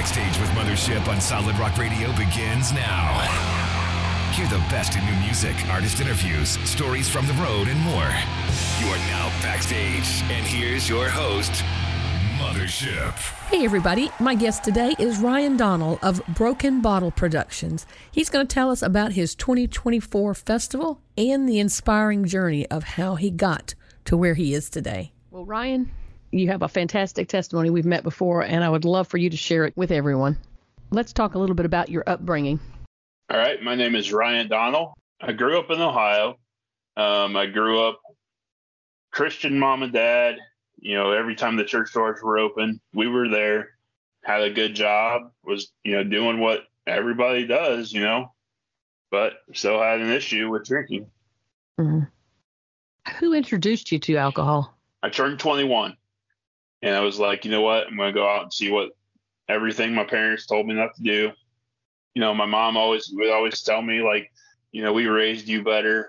Backstage with Mothership on Solid Rock Radio begins now. Hear the best in new music, artist interviews, stories from the road, and more. You are now backstage, and here's your host, Mothership. Hey everybody, my guest today is Ryan Donnell of Broken Bottle Productions. He's going to tell us about his 2024 festival and the inspiring journey of how he got to where he is today. Well, Ryan, you have a fantastic testimony. We've met before, and I would love for you to share it with everyone. Let's talk a little bit about your upbringing. All right, my name is Ryan Donnell. I grew up in Ohio. I grew up Christian mom and dad. You know, every time the church doors were open, we were there, had a good job, was, doing what everybody does, but still had an issue with drinking. Mm-hmm. Who introduced you to alcohol? I turned 21 and I was like, you know what? I'm going to go out and see what everything my parents told me not to do. My mom would always tell me, like, we raised you better.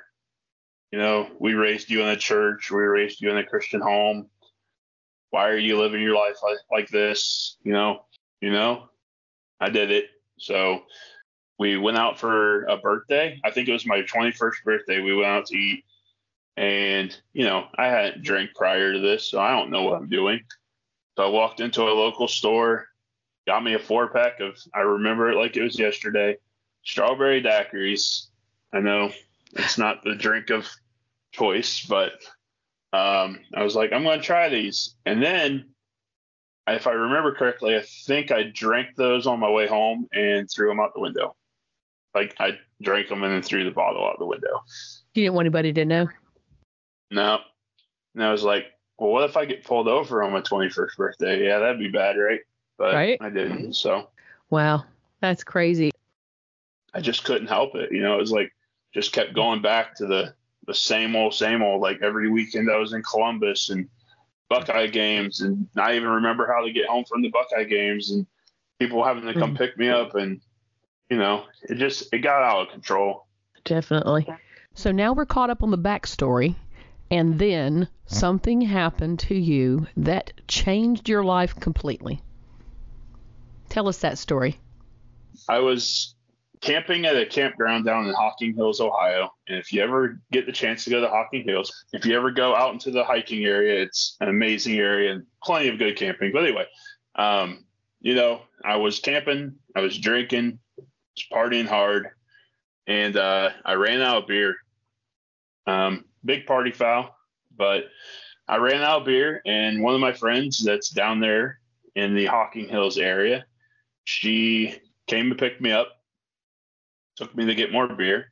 We raised you in the church. We raised you in a Christian home. Why are you living your life like this? I did it. So we went out for a birthday. I think it was my 21st birthday. We went out to eat. And, I hadn't drank prior to this, so I don't know what I'm doing. So I walked into a local store, got me a 4-pack of, I remember it like it was yesterday, strawberry daiquiris. I know it's not the drink of choice, but I was like, I'm going to try these. And then, if I remember correctly, I think I drank those on my way home and threw them out the window. Like, I drank them and then threw the bottle out the window. You didn't want anybody to know? No. And I was like, well, what if I get pulled over on my 21st birthday? Yeah, that'd be bad, right? But right? I didn't, so. Wow, that's crazy. I just couldn't help it. It was like, just kept going back to the same old, like every weekend I was in Columbus and Buckeye games, and I even remember how to get home from the Buckeye games and people having to come pick me up, and it got out of control. Definitely. So now we're caught up on the backstory, and then something happened to you that changed your life completely. Tell us that story. I was camping at a campground down in Hocking Hills, Ohio. And if you ever get the chance to go to Hocking Hills, if you ever go out into the hiking area, it's an amazing area and plenty of good camping. But anyway, I was camping, I was drinking, was partying hard, and I ran out of beer. Big party foul, but I ran out of beer, and one of my friends that's down there in the Hocking Hills area, she came to pick me up, took me to get more beer.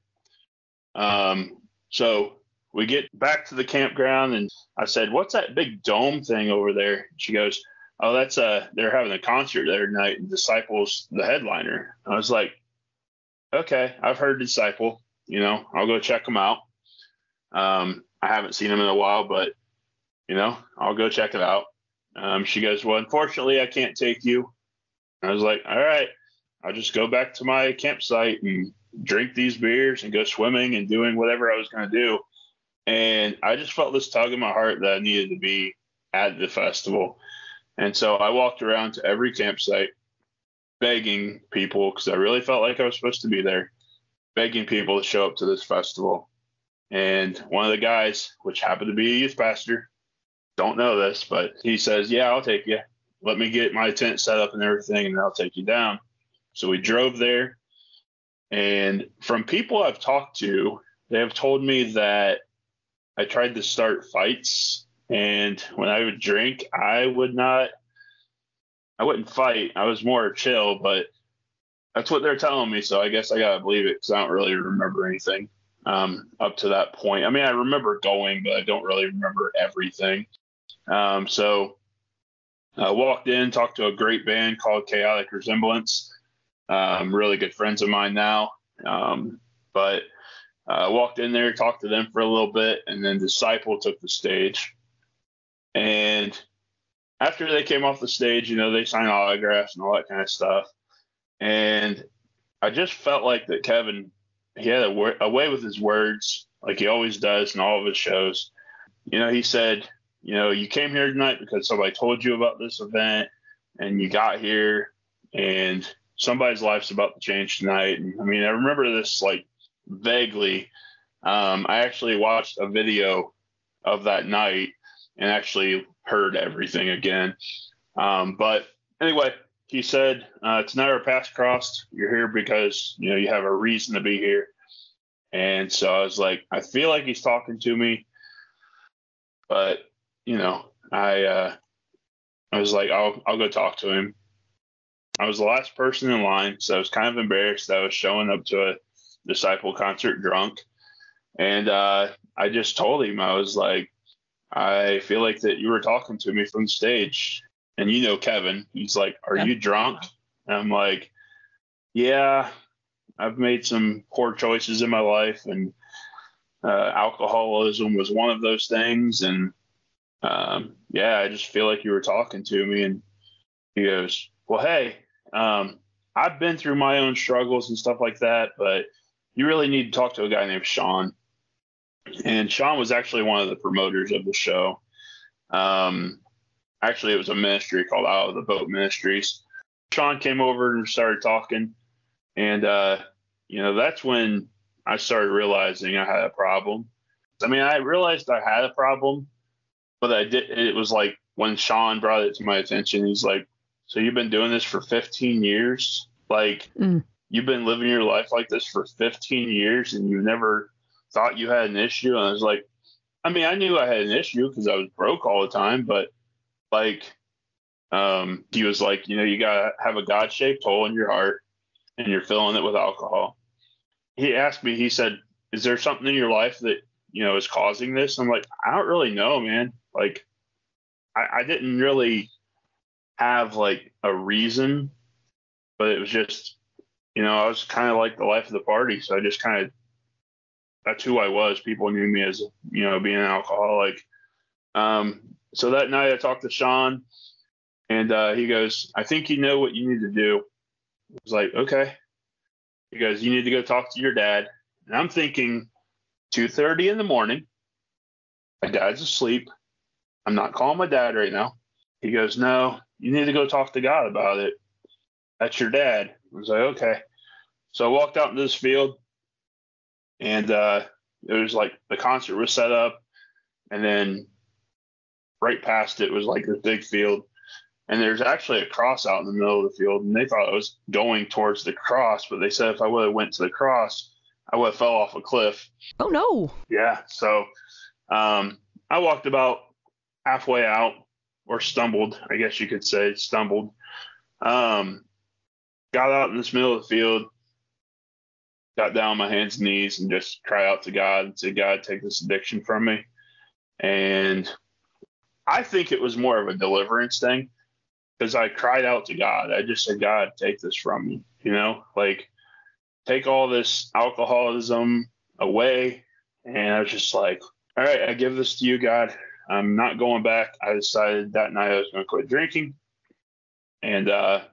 So we get back to the campground, and I said, what's that big dome thing over there? She goes, oh, that's they're having a concert there tonight, and Disciple's the headliner. I was like, okay, I've heard Disciple, I'll go check them out. I haven't seen them in a while, but I'll go check it out. She goes, well, unfortunately I can't take you. I was like, all right, I'll just go back to my campsite and drink these beers and go swimming and doing whatever I was going to do. And I just felt this tug in my heart that I needed to be at the festival. And so I walked around to every campsite begging people, because I really felt like I was supposed to be there, begging people to show up to this festival. And one of the guys, which happened to be a youth pastor, don't know this, but he says, yeah, I'll take you. Let me get my tent set up and everything, and I'll take you down. So we drove there. And from people I've talked to, they have told me that I tried to start fights. And when I would drink, I wouldn't fight. I was more chill, but that's what they're telling me. So I guess I got to believe it, because I don't really remember anything up to that point. I mean, I remember going, but I don't really remember everything. So I walked in, talked to a great band called Chaotic Resemblance. Really good friends of mine now. But I walked in there, talked to them for a little bit, and then Disciple took the stage. And after they came off the stage, they signed autographs and all that kind of stuff. And I just felt like that Kevin, he had a way with his words, like he always does in all of his shows. He said, you came here tonight because somebody told you about this event, and you got here and somebody's life's about to change tonight. And I mean, I remember this like vaguely. I actually watched a video of that night and actually heard everything again. But anyway, he said, tonight our paths crossed. You're here because, you know, you have a reason to be here. And so I was like, I feel like he's talking to me, but you know, I was like, I'll go talk to him. I was the last person in line, so I was kind of embarrassed that I was showing up to a Disciple concert drunk. And I just told him, I was like, I feel like that you were talking to me from the stage. And you know Kevin, he's like, are you drunk? And I'm like, yeah, I've made some poor choices in my life, and alcoholism was one of those things. And yeah, I just feel like you were talking to me. And he goes, well, hey, I've been through my own struggles and stuff like that, but you really need to talk to a guy named Sean. And Sean was actually one of the promoters of the show. Actually, it was a ministry called Out of the Boat Ministries. Sean came over and started talking. And, you know, that's when I started realizing I had a problem. I mean, I realized I had a problem, but it was like when Sean brought it to my attention, he's like, so you've been doing this for 15 years? Like, you've been living your life like this for 15 years and you never thought you had an issue? And I was like, I mean, I knew I had an issue because I was broke all the time, but like, he was like, you know, you got to have a God-shaped hole in your heart and you're filling it with alcohol. He asked me, he said, is there something in your life that, you know, is causing this? I'm like, I don't really know, man. Like, I didn't really have like a reason, but it was just, you know, I was kind of like the life of the party. So I just kind of, that's who I was. People knew me as, you know, being an alcoholic. So that night I talked to Sean, and he goes, I think you know what you need to do. I was like, okay. He goes, you need to go talk to your dad. And I'm thinking 2:30 in the morning. My dad's asleep. I'm not calling my dad right now. He goes, no, you need to go talk to God about it. That's your dad. I was like, okay. So I walked out into this field, and it was like the concert was set up, and then right past it was like this big field, and there's actually a cross out in the middle of the field, and they thought I was going towards the cross, but they said if I would have went to the cross, I would have fell off a cliff. Oh no. Yeah. So I walked about halfway out, or stumbled, I guess you could say, stumbled. Got out in this middle of the field, got down on my hands and knees and just cried out to God and said, God, take this addiction from me. And I think it was more of a deliverance thing, because I cried out to God. I just said, God, take this from me, you know, like take all this alcoholism away. And I was just like, all right, I give this to you, God. I'm not going back. I decided that night I was going to quit drinking. And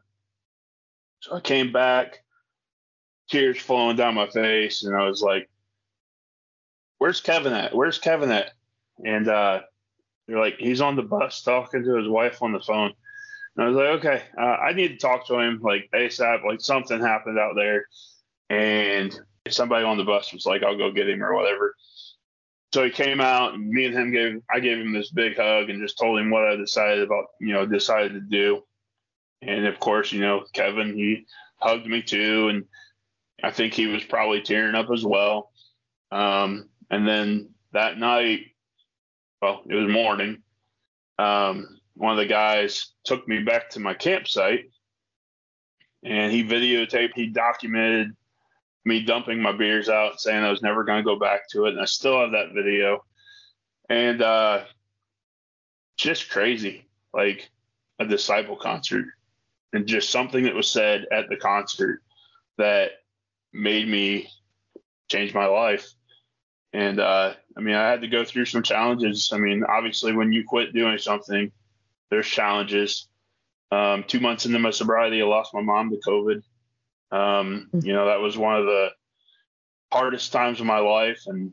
so I came back, tears flowing down my face. And I was like, where's Kevin at? Where's Kevin at? And they're like, he's on the bus talking to his wife on the phone. And I was like, okay, I need to talk to him like ASAP. Like something happened out there. And somebody on the bus was like, I'll go get him or whatever. So he came out, and me and him I gave him this big hug and just told him what I decided to do. And of course, you know, Kevin, he hugged me too. And I think he was probably tearing up as well. And then that night, well, it was morning. One of the guys took me back to my campsite, and he documented me dumping my beers out, saying I was never going to go back to it. And I still have that video. And just crazy, like a Disciple concert, and just something that was said at the concert that made me change my life. And I mean, I had to go through some challenges. I mean, obviously when you quit doing something, there's challenges. 2 months into my sobriety, I lost my mom to COVID. You know, that was one of the hardest times of my life. And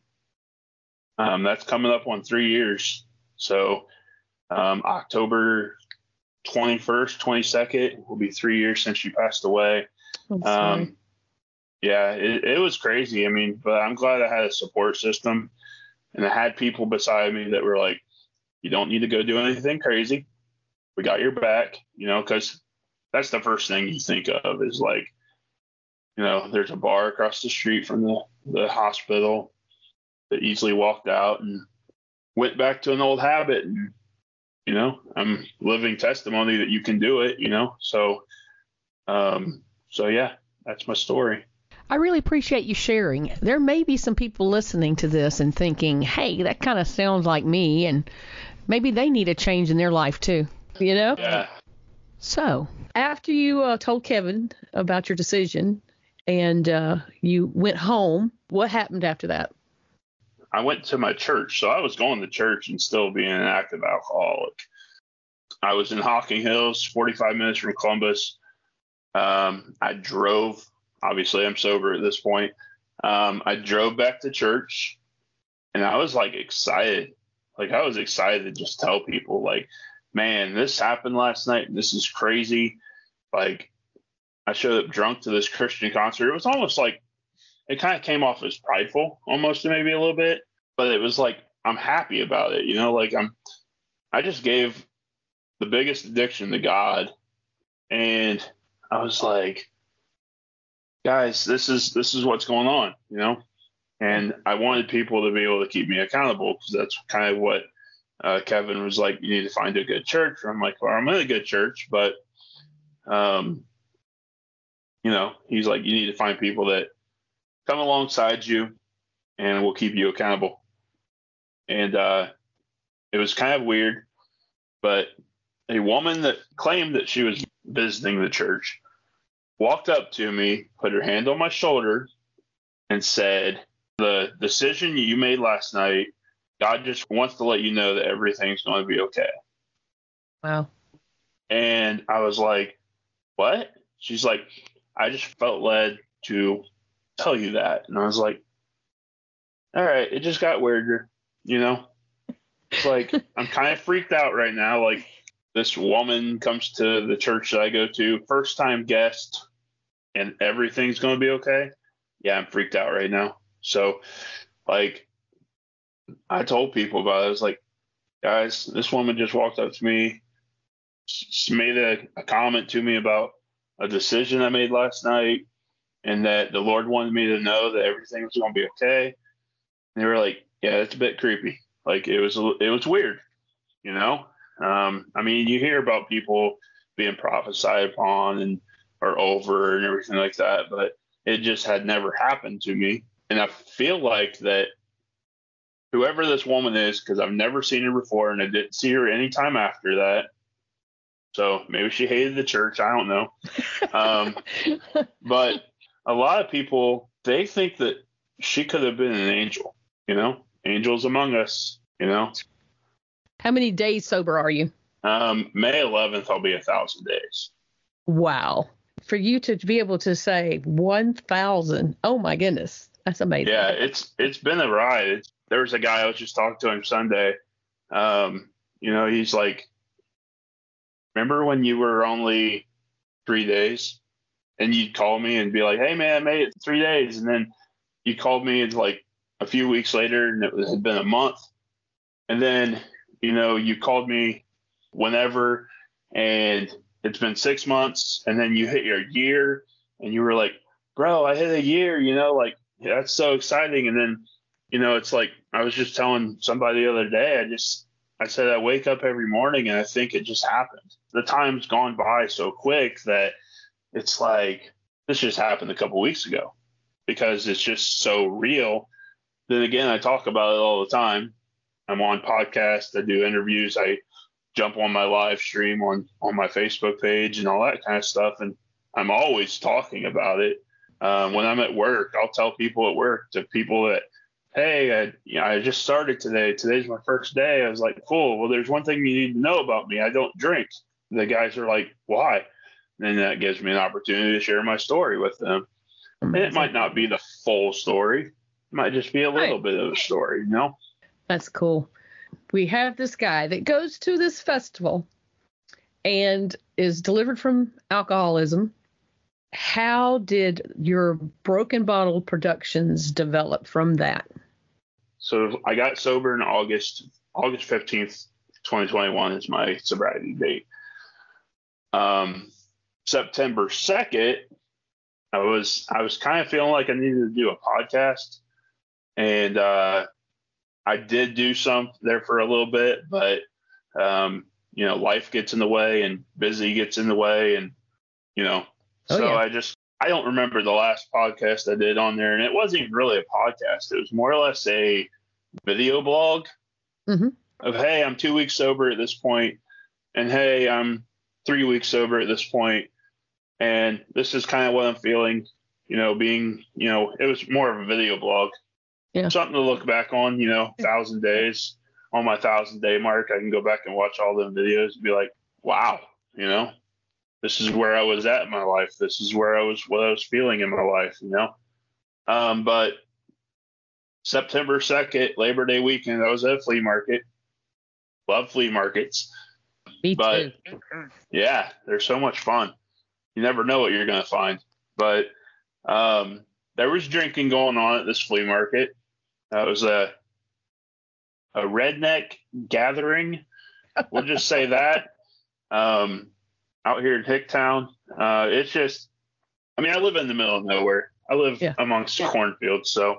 that's coming up on 3 years. So October 21st, 22nd will be 3 years since she passed away. I'm sorry. Yeah, it was crazy. I mean, but I'm glad I had a support system, and I had people beside me that were like, you don't need to go do anything crazy. We got your back, because that's the first thing you think of is like, there's a bar across the street from the hospital that easily walked out and went back to an old habit. And, I'm living testimony that you can do it, So yeah, that's my story. I really appreciate you sharing. There may be some people listening to this and thinking, hey, that kind of sounds like me, and maybe they need a change in their life too, Yeah. So after you told Kevin about your decision and you went home, what happened after that? I went to my church. So I was going to church and still being an active alcoholic. I was in Hocking Hills, 45 minutes from Columbus. I drove. Obviously, I'm sober at this point. I drove back to church, and I was like excited. Like I was excited to just tell people, like, man, this happened last night. And this is crazy. Like, I showed up drunk to this Christian concert. It was almost like it kind of came off as prideful, almost maybe a little bit, but it was like I'm happy about it. Like I just gave the biggest addiction to God, and I was like, guys, this is what's going on, and I wanted people to be able to keep me accountable, because that's kind of what Kevin was like, you need to find a good church. I'm like, well, I'm in a good church, but he's like, you need to find people that come alongside you and will keep you accountable. And it was kind of weird, but a woman that claimed that she was visiting the church walked up to me, put her hand on my shoulder, and said, the decision you made last night, God just wants to let you know that everything's going to be okay. Wow. And I was like, what? She's like, I just felt led to tell you that. And I was like, all right, it just got weirder, It's like, I'm kind of freaked out right now. Like, this woman comes to the church that I go to, first time guest, and everything's going to be okay. Yeah, I'm freaked out right now. So, like, I told people about it. I was like, guys, this woman just walked up to me, made a comment to me about a decision I made last night, and that the Lord wanted me to know that everything was going to be okay. And they were like, yeah, it's a bit creepy. Like, it was weird, I mean, you hear about people being prophesied upon and or over and everything like that, but it just had never happened to me. And I feel like that whoever this woman is, because I've never seen her before and I didn't see her any time after that. So maybe she hated the church. I don't know. But a lot of people, they think that she could have been an angel, angels among us, How many days sober are you? May 11th, I'll be 1,000 days. Wow. For you to be able to say 1,000, oh my goodness, that's amazing. Yeah, it's been a ride. There was a guy, I was just talking to him Sunday. He's like, remember when you were only 3 days and you'd call me and be like, hey man, I made it 3 days. And then you called me and like a few weeks later and it had been a month. And then, you called me whenever and it's been 6 months, and then you hit your year and you were like, bro, I hit a year, like, yeah, that's so exciting. And then, it's like, I was just telling somebody the other day, I said, I wake up every morning and I think it just happened. The time's gone by so quick that it's like, this just happened a couple weeks ago because it's just so real. Then again, I talk about it all the time. I'm on podcasts, I do interviews, I jump on my live stream on my Facebook page and all that kind of stuff. And I'm always talking about it. When I'm at work, I'll tell people at work, to people that, hey, I just started today. Today's my first day. I was like, cool. Well, there's one thing you need to know about me. I don't drink. The guys are like, why? And that gives me an opportunity to share my story with them. And it might not be the full story. It might just be a little bit of a story, That's cool. We have this guy that goes to this festival and is delivered from alcoholism. How did your Broken Bottle Productions develop from that? So I got sober in August 15th, 2021 is my sobriety date. September 2nd, I was kind of feeling like I needed to do a podcast, and I did do some there for a little bit, but life gets in the way and busy gets in the way, and I don't remember the last podcast I did on there, and it wasn't even really a podcast. It was more or less a video blog of, hey, I'm 2 weeks sober at this point, and hey, I'm 3 weeks sober at this point, and this is kind of what I'm feeling, it was more of a video blog. Yeah. Something to look back on, 1,000 days. On my 1,000-day mark, I can go back and watch all them videos and be like, wow, this is where I was at in my life. This is what I was feeling in my life, But September 2nd, Labor Day weekend, I was at a flea market. Love flea markets. Me too. Yeah, they're so much fun. You never know what you're going to find. But there was drinking going on at this flea market. It was a redneck gathering. We'll just say that. Out here in Hicktown. It's just, I live in the middle of nowhere. I live amongst cornfields. So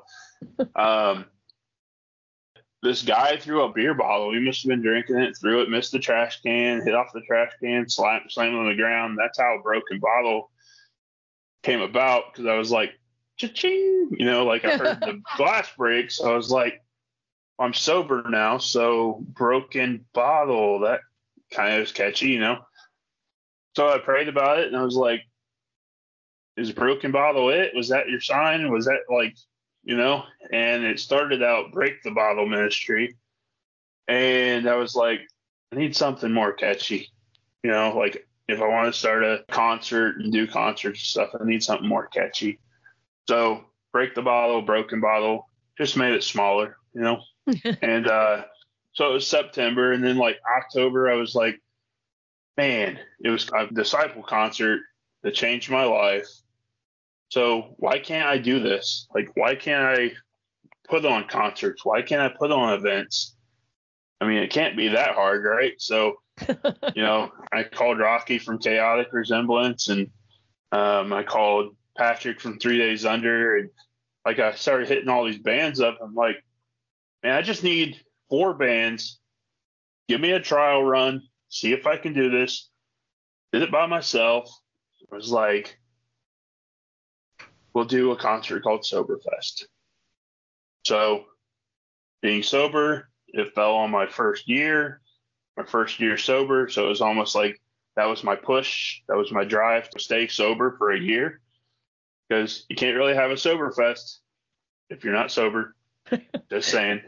this guy threw a beer bottle. He must have been drinking it, threw it, missed the trash can, hit off the trash can, slammed on the ground. That's how a Broken Bottle came about, because I was like, cha-ching, I heard the glass break. So I was like, I'm sober now, so Broken Bottle, that kind of is catchy, So I prayed about it, and I was like, is Broken Bottle it? Was that your sign? Was that and it started out Break the Bottle Ministry. And I was like, I need something more catchy. If I want to start a concert and do concerts and stuff, I need something more catchy. So Break the Bottle, Broken Bottle, just made it smaller, And so it was September, and then October, I was like, man, it was a Disciple concert that changed my life. So why can't I do this? Why can't I put on concerts? Why can't I put on events? It can't be that hard, right? So, I called Rocky from Chaotic Resemblance, and I called Patrick from 3 Days Under, and I started hitting all these bands up. I'm like, man, I just need 4 bands. Give me a trial run. See if I can do this. Did it by myself. I was like, we'll do a concert called Soberfest. So being sober, it fell on my first year sober. So it was almost like that was my push. That was my drive to stay sober for a year, because you can't really have a Soberfest if you're not sober. Just saying.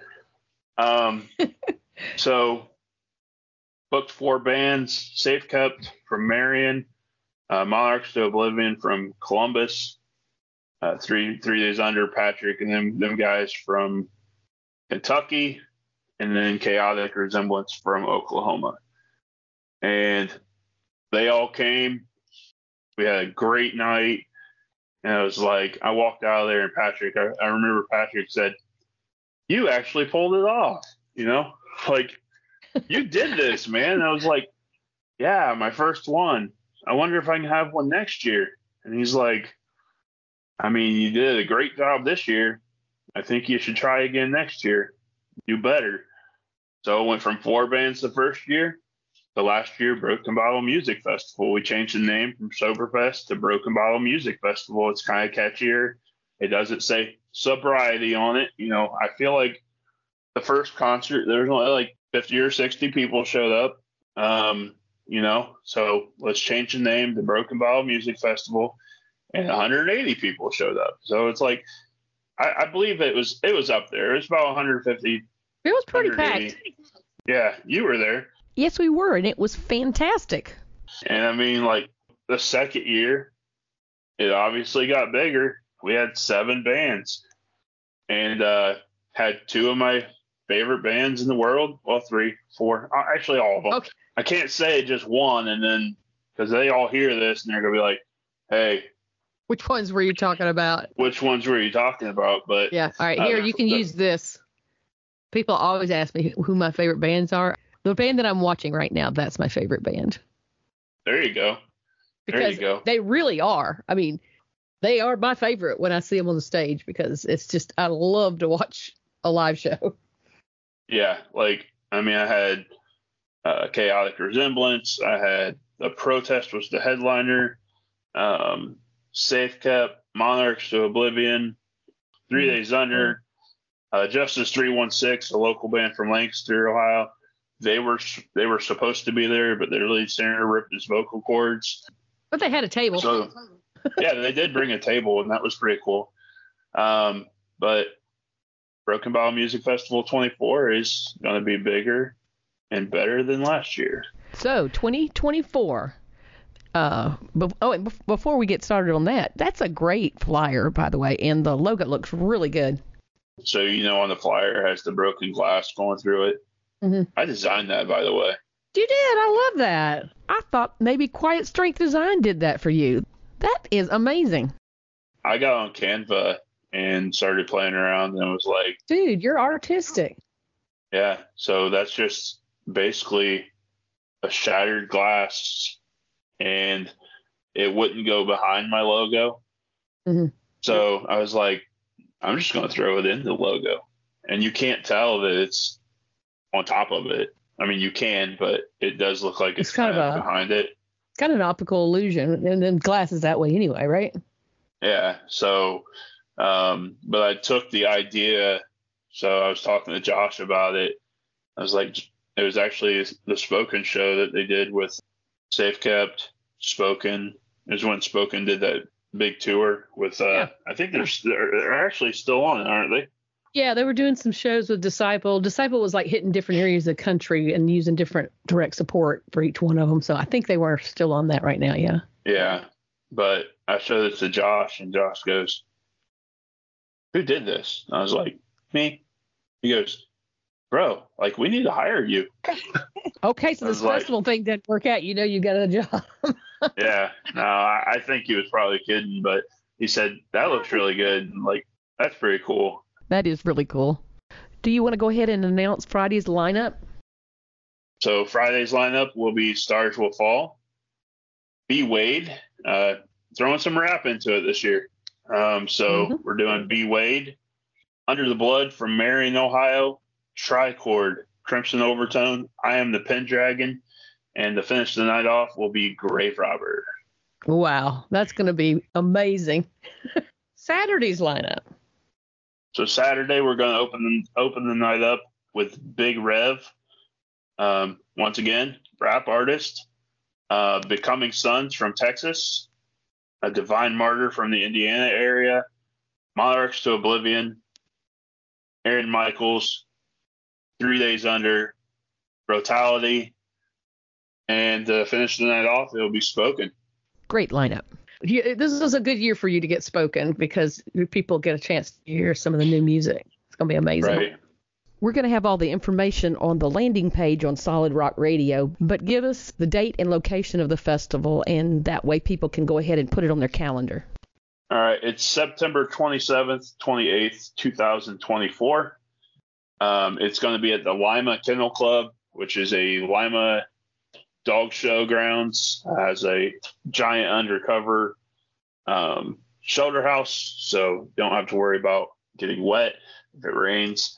So booked 4 bands: Safe Kept from Marion, Monarchs to Oblivion from Columbus, 3 Days Under, Patrick, and them guys from Kentucky, and then Chaotic Resemblance from Oklahoma. And they all came. We had a great night. And I was like, I walked out of there, and Patrick, I remember Patrick said, you actually pulled it off, you did this, man. And I was like, yeah, my first one. I wonder if I can have one next year. And he's like, you did a great job this year. I think you should try again next year. Do better. So I went from 4 bands the first year. The last year, Broken Bottle Music Festival. We changed the name from Soberfest to Broken Bottle Music Festival. It's kind of catchier. It doesn't say sobriety on it. I feel like the first concert, there was only 50 or 60 people showed up. So let's change the name to Broken Bottle Music Festival, and 180 people showed up. So it's I believe it was up there. It was about 150. It was pretty packed. Yeah, you were there. Yes, we were, and it was fantastic. And the second year, it obviously got bigger. We had 7 bands, and had 2 of my favorite bands in the world. Well, 3, 4, actually all of them. Okay. I can't say just one, and then because they all hear this and they're gonna be like, "Hey, which ones were you talking about?" Which ones were you talking about? But yeah, all right, here you can use this. People always ask me who my favorite bands are. The band that I'm watching right now, that's my favorite band. There you go. Because they really are. I mean, they are my favorite when I see them on the stage because it's just, I love to watch a live show. Yeah, like, I mean, I had Chaotic Resemblance. I had The Protest was the headliner. Safe Kept, Monarchs to Oblivion, 3 Days Under, Justice 316, a local band from Lancaster, Ohio. They were supposed to be there, but their lead singer ripped his vocal cords. But they had a table. So, yeah, they did bring a table, and that was pretty cool. But Broken Bottle Music Festival 24 is going to be bigger and better than last year. So 2024. Before we get started on that, that's a great flyer, by the way, and the logo looks really good. So, on the flyer it has the broken glass going through it. Mm-hmm. I designed that, by the way. You did? I love that. I thought maybe Quiet Strength Design did that for you. That is amazing. I got on Canva and started playing around and was like, dude, you're artistic. Yeah. So that's just basically a shattered glass, and it wouldn't go behind my logo. Mm-hmm. So I was like, I'm just going to throw it in the logo. And you can't tell that it's on top of it. I mean, you can, but it does look like it's kind of behind it. It's kind of an optical illusion. And then glass is that way anyway, right? Yeah. So, but I took the idea. So I was talking to Josh about it. I was like, it was actually the Spoken show that they did with Safe Kept, Spoken. It was when Spoken did that big tour with, I think they're actually still on it, aren't they? Yeah, they were doing some shows with Disciple. Disciple was like hitting different areas of the country and using different direct support for each one of them. So I think they were still on that right now. Yeah. Yeah. But I showed it to Josh, and Josh goes, "Who did this?" And I was like, "Me." He goes, "Bro, like, we need to hire you." Okay, so this festival thing didn't work out. You got a job. Yeah. No, I think he was probably kidding, but he said, "That looks really good." And like, that's pretty cool. That is really cool. Do you want to go ahead and announce Friday's lineup? So Friday's lineup will be Stars Will Fall, B. Wade, throwing some rap into it this year. We're doing B. Wade, Under the Blood from Marion, Ohio, Tricord, Crimson Overtone, I Am the Pendragon, and to finish the night off will be Grave Robber. Wow, that's going to be amazing. Saturday's lineup. So Saturday we're going to open the night up with Big Rev. Once again, rap artist. Becoming Sons from Texas. A Divine Martyr from the Indiana area. Monarchs to Oblivion. Aaron Michaels. 3 Days Under. Brutality. And to finish the night off, it'll be Spoken. Great lineup. This is a good year for you to get Spoken because people get a chance to hear some of the new music. It's going to be amazing. Right. We're going to have all the information on the landing page on Solid Rock Radio, but give us the date and location of the festival, and that way people can go ahead and put it on their calendar. All right. It's September 27th, 28th, 2024. It's going to be at the Lima Kennel Club, which is a Lima dog show grounds. Has a giant undercover shelter house, so don't have to worry about getting wet if it rains.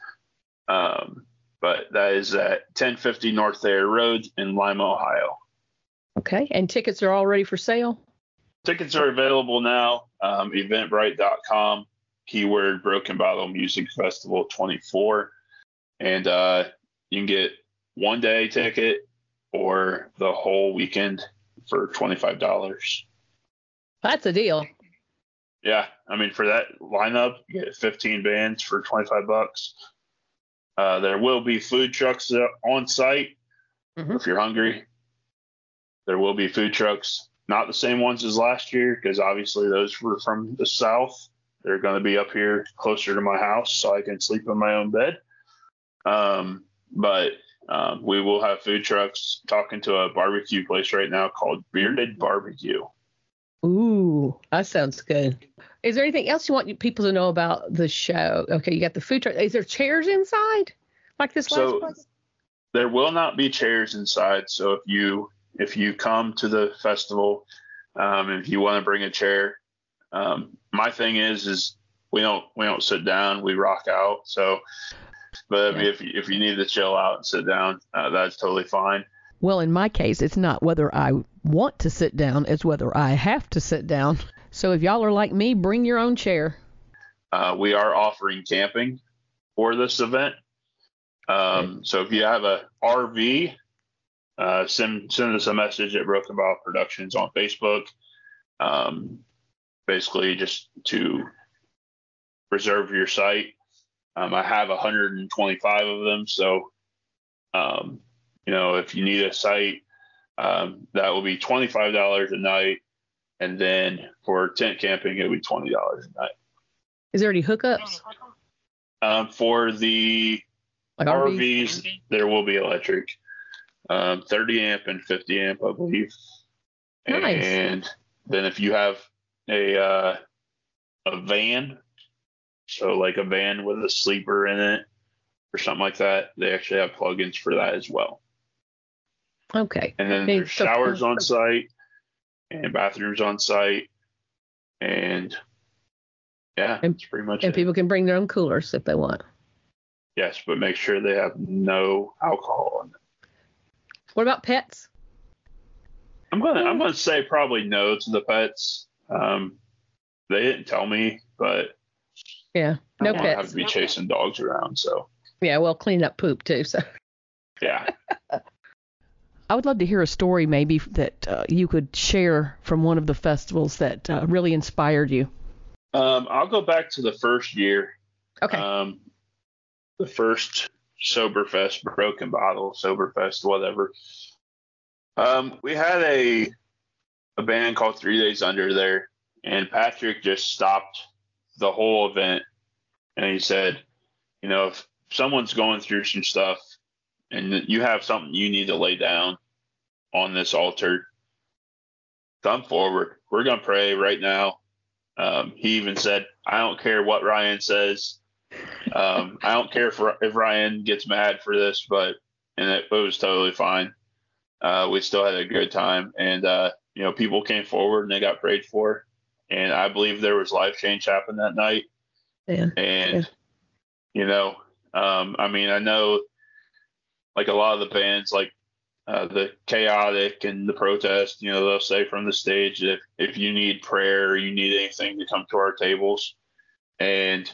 But that is at 1050 North Thayer Road in Lima, Ohio. Okay, and tickets are all ready for sale? Tickets are available now. Eventbrite.com, keyword Broken Bottle Music Festival 24. And you can get 1 day ticket or the whole weekend for $25. That's a deal. Yeah, I mean, for that lineup, you get 15 bands for $25. There will be food trucks on site if you're hungry. There will be food trucks, not the same ones as last year, because obviously those were from the south. They're going to be up here closer to my house so I can sleep in my own bed. But We will have food trucks. Talking to a barbecue place right now called Bearded Barbecue. Ooh, that sounds good. Is there anything else you want people to know about the show? Okay, you got the food truck. Is there chairs inside like this last place? There will not be chairs inside. So if you come to the festival, if you want to bring a chair, my thing is we don't sit down, we rock out. So, but yeah. if you need to chill out and sit down, that's totally fine. Well, in my case, it's not whether I want to sit down, it's whether I have to sit down. So if y'all are like me, bring your own chair. We are offering camping for this event. So if you have a RV, send us a message at Broken Bottle Productions on Facebook. Basically just to reserve your site. I have 125 of them. So, if you need a site, that will be $25 a night. And then for tent camping, it would be $20 a night. Is there any hookups? For the like RVs, there will be electric, 30 amp and 50 amp, I believe. Nice. And then if you have a van, so like a van with a sleeper in it or something like that, they actually have plugins for that as well. Okay. And then there's showers on site and bathrooms on site. And yeah, that's pretty much it. And people can bring their own coolers if they want. Yes, but make sure they have no alcohol in it. What about pets? I'm gonna say probably no to the pets. They didn't tell me, but yeah, no I don't pets. have to be chasing dogs around, so yeah, well, clean up poop too. So yeah. I would love to hear a story maybe that you could share from one of the festivals that really inspired you. I'll go back to the first year. Okay. The first Soberfest, Broken Bottle, Soberfest, whatever. We had a band called 3 Days Under there, and Patrick just stopped the whole event, and he said, if someone's going through some stuff and you have something you need to lay down on this altar, come forward. We're going to pray right now. He even said, I don't care what Ryan says. I don't care if Ryan gets mad for this, and it was totally fine. We still had a good time, and people came forward and they got prayed for, and I believe there was life change happen that night. Yeah. And I know like a lot of the bands, like the Chaotic and the Protest, they'll say from the stage that if you need prayer or you need anything, to come to our tables. And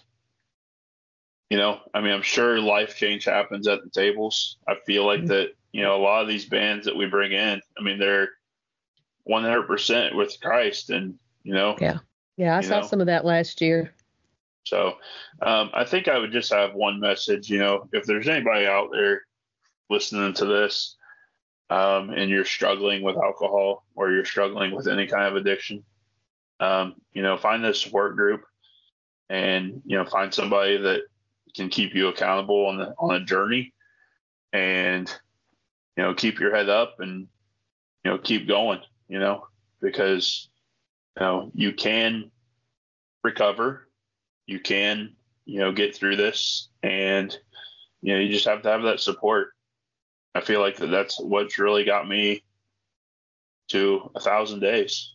I'm sure life change happens at the tables. I feel like that, a lot of these bands that we bring in, they're 100% with Christ, and, Yeah. Yeah. I saw some of that last year. So I think I would just have one message, if there's anybody out there listening to this, and you're struggling with alcohol or you're struggling with any kind of addiction, find this support group and, find somebody that can keep you accountable on a journey, and, keep your head up and, keep going, because, you can recover, you can, get through this, and, you just have to have that support. I feel like that's what's really got me to 1,000 days,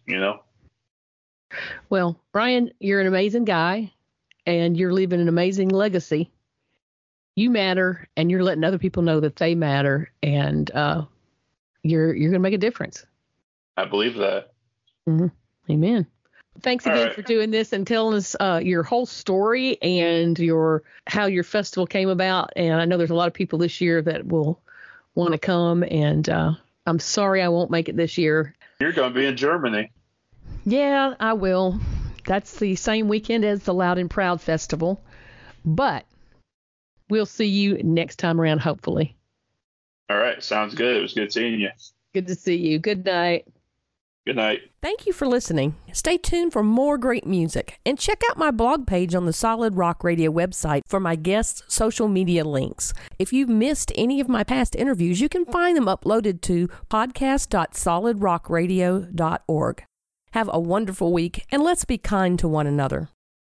Well, Brian, you're an amazing guy, and you're leaving an amazing legacy. You matter, and you're letting other people know that they matter, and you're going to make a difference. I believe that. Mm-hmm. Amen. Thanks again for doing this and telling us your whole story and how your festival came about. And I know there's a lot of people this year that will want to come, and I'm sorry I won't make it this year. You're going to be in Germany. Yeah, I will. That's the same weekend as the Loud and Proud Festival, but we'll see you next time around, hopefully. All right. Sounds good. It was good seeing you. Good to see you. Good night. Good night. Thank you for listening. Stay tuned for more great music and check out my blog page on the Solid Rock Radio website for my guests' social media links. If you've missed any of my past interviews, you can find them uploaded to podcast.solidrockradio.org. Have a wonderful week, and let's be kind to one another.